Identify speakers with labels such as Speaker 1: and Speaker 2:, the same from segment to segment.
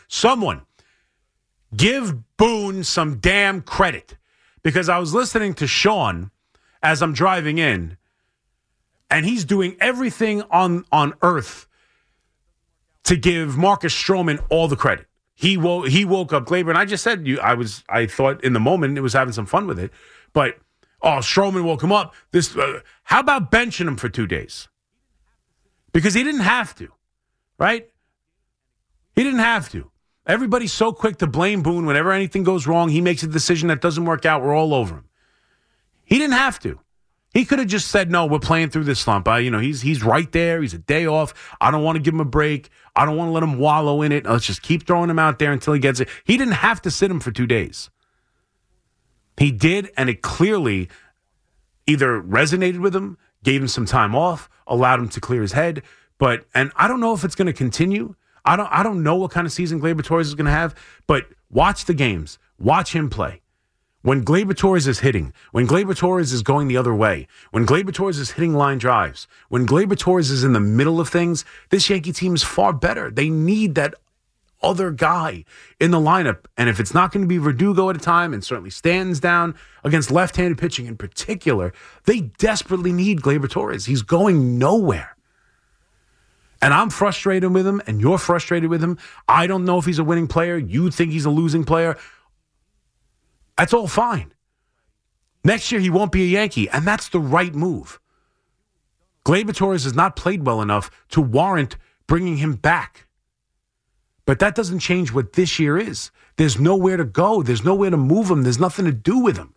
Speaker 1: Someone give Boone some damn credit, because I was listening to Sean as I'm driving in, and he's doing everything on earth to give Marcus Stroman all the credit. He woke up Gleyber, and I just said I thought in the moment it was having some fun with it, but Stroman woke him up. How about benching him for 2 days? Because he didn't have to, right? He didn't have to. Everybody's so quick to blame Boone whenever anything goes wrong. He makes a decision that doesn't work out. We're all over him. He didn't have to. He could have just said, no, we're playing through this slump. He's right there. He's a day off. I don't want to give him a break. I don't want to let him wallow in it. Let's just keep throwing him out there until he gets it. He didn't have to sit him for 2 days. He did, and it clearly either resonated with him, gave him some time off, allowed him to clear his head. And I don't know if it's going to continue. I don't know what kind of season Gleyber Torres is going to have, but watch the games. Watch him play. When Gleyber Torres is hitting, when Gleyber Torres is going the other way, when Gleyber Torres is hitting line drives, when Gleyber Torres is in the middle of things, this Yankee team is far better. They need that other guy in the lineup. And if it's not going to be Verdugo at a time, and certainly Stanton's down against left-handed pitching in particular, they desperately need Gleyber Torres. He's going nowhere. And I'm frustrated with him, and you're frustrated with him. I don't know if he's a winning player. You think he's a losing player. That's all fine. Next year, he won't be a Yankee, and that's the right move. Gleyber Torres has not played well enough to warrant bringing him back. But that doesn't change what this year is. There's nowhere to go. There's nowhere to move him. There's nothing to do with him.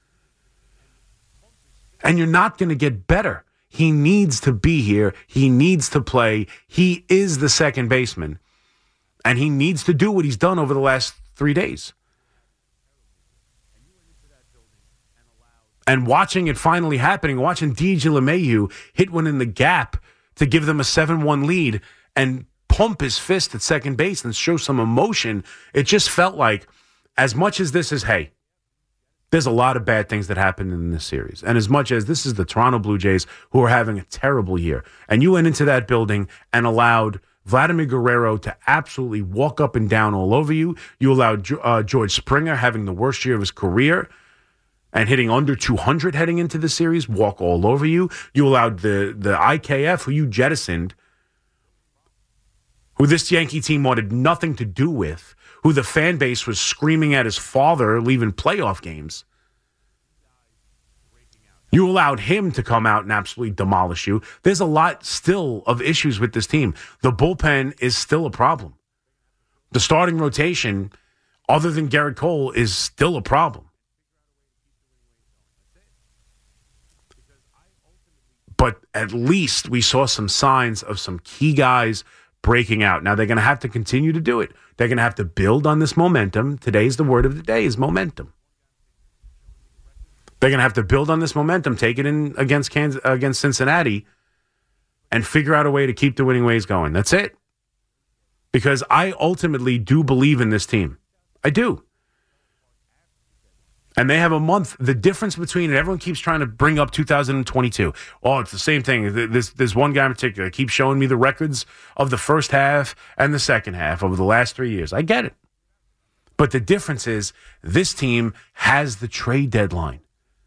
Speaker 1: And you're not going to get better. He needs to be here. He needs to play. He is the second baseman. And he needs to do what he's done over the last 3 days. And watching it finally happening, watching DJ LeMahieu hit one in the gap to give them a 7-1 lead and pump his fist at second base and show some emotion, it just felt like, as much as this is, hey, there's a lot of bad things that happened in this series. And as much as this is the Toronto Blue Jays, who are having a terrible year, and you went into that building and allowed Vladimir Guerrero to absolutely walk up and down all over you. You allowed George Springer, having the worst year of his career and hitting under 200 heading into the series, walk all over you. You allowed the IKF, who you jettisoned, who this Yankee team wanted nothing to do with, who the fan base was screaming at his father leaving playoff games. You allowed him to come out and absolutely demolish you. There's a lot still of issues with this team. The bullpen is still a problem. The starting rotation, other than Garrett Cole, is still a problem. But at least we saw some signs of some key guys breaking out. Now, they're going to have to continue to do it. They're going to have to build on this momentum. Today's the word of the day is momentum. They're going to have to build on this momentum, take it in against Cincinnati, and figure out a way to keep the winning ways going. That's it. Because I ultimately do believe in this team. I do. And they have a month. The difference between it, everyone keeps trying to bring up 2022. Oh, it's the same thing. There's one guy in particular keeps showing me the records of the first half and the second half over the last 3 years. I get it. But the difference is this team has the trade deadline.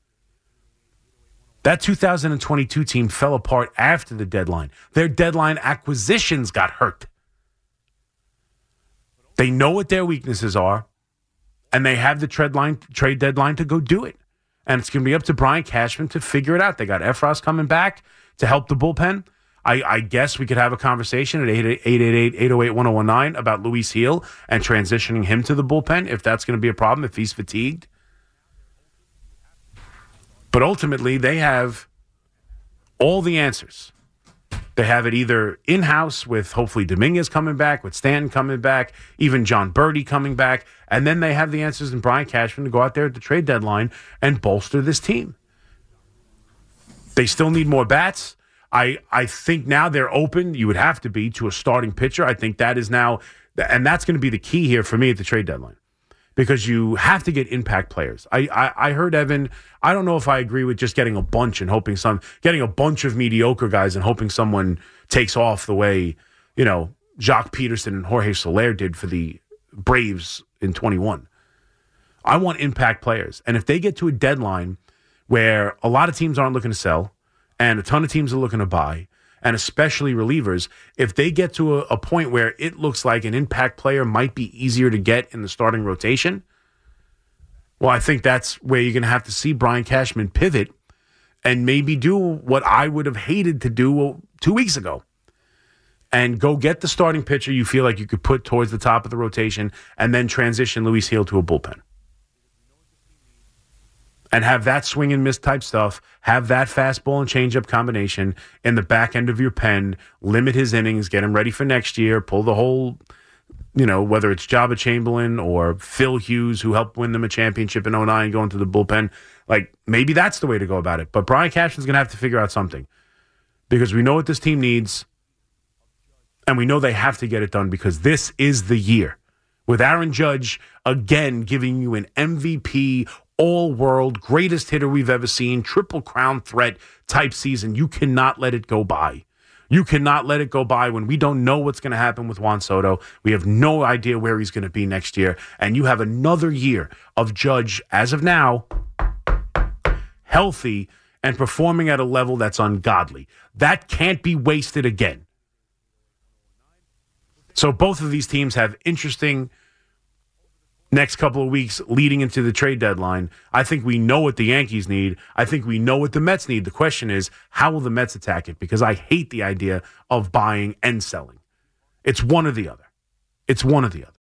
Speaker 1: That 2022 team fell apart after the deadline. Their deadline acquisitions got hurt. They know what their weaknesses are. And they have the trade deadline to go do it. And it's going to be up to Brian Cashman to figure it out. They got Efros coming back to help the bullpen. I guess we could have a conversation at 888-808-1019 about Luis Gil and transitioning him to the bullpen, if that's going to be a problem, if he's fatigued. But ultimately, they have all the answers. They have it either in-house with hopefully Dominguez coming back, with Stanton coming back, even John Birdie coming back, and then they have the answers in Brian Cashman to go out there at the trade deadline and bolster this team. They still need more bats. I think now they're open, you would have to be, to a starting pitcher. I think that is now, and that's going to be the key here for me at the trade deadline. Because you have to get impact players. I heard Evan. I don't know if I agree with just getting a bunch and hoping getting a bunch of mediocre guys and hoping someone takes off the way, Jacques Peterson and Jorge Soler did for the Braves in 21. I want impact players. And if they get to a deadline where a lot of teams aren't looking to sell and a ton of teams are looking to buy, and especially relievers, if they get to a point where it looks like an impact player might be easier to get in the starting rotation, well, I think that's where you're going to have to see Brian Cashman pivot and maybe do what I would have hated to do 2 weeks ago and go get the starting pitcher you feel like you could put towards the top of the rotation and then transition Luis Gil to a bullpen. And have that swing and miss type stuff, have that fastball and changeup combination in the back end of your pen, limit his innings, get him ready for next year, pull the whole, whether it's Jabba Chamberlain or Phil Hughes, who helped win them a championship in 2009, going to the bullpen. Like, maybe that's the way to go about it. But Brian Cashman's going to have to figure out something because we know what this team needs, and we know they have to get it done because this is the year. With Aaron Judge, again, giving you an MVP, all-world, greatest hitter we've ever seen, triple crown threat type season. You cannot let it go by. You cannot let it go by when we don't know what's going to happen with Juan Soto. We have no idea where he's going to be next year. And you have another year of Judge, as of now, healthy and performing at a level that's ungodly. That can't be wasted again. So both of these teams have interesting next couple of weeks leading into the trade deadline. I think we know what the Yankees need. I think we know what the Mets need. The question is, how will the Mets attack it? Because I hate the idea of buying and selling. It's one or the other. It's one or the other.